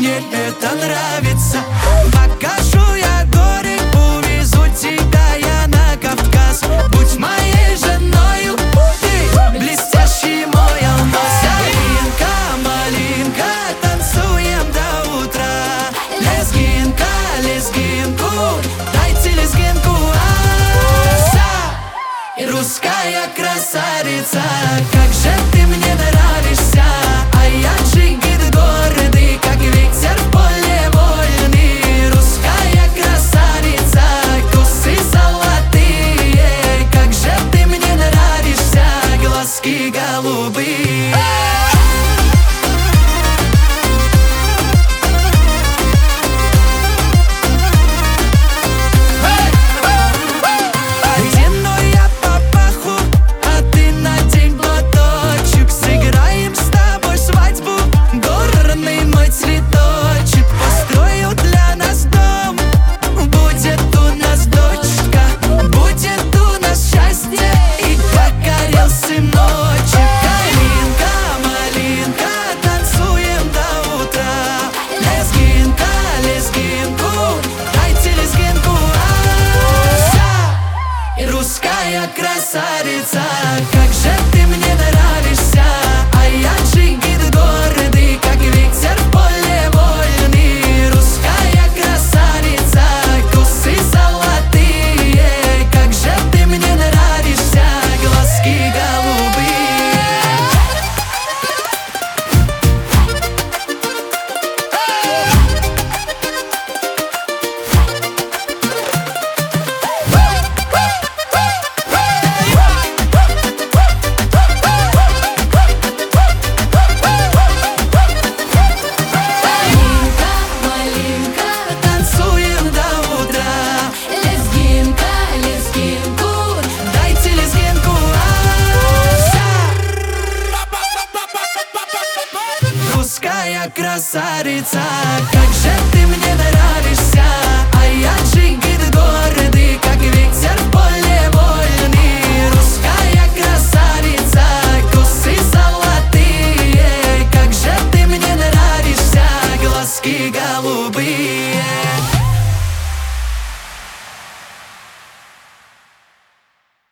мне это нравится. Покажу я горы, увезу тебя я на Кавказ. Будь моей женою, ты блестящий мой алмаз. Ялинка, малинка, танцуем до утра. Лезгинка, лезгинку, дайте лезгинку. И русская красавица, как же ты мне нравишься. А я джигит гордый, как ветер в поле вольный. Русская красавица, косы золотые, как же ты мне нравишься, глазки голубые. Русская красавица, как же ты мне нравишься. А я джигит гордый, как ветер в поле вольный. Русская красавица, косы золотые, как же ты мне нравишься, глазки голубые. Русская красавица, как же ты мне нравишься. А я джигит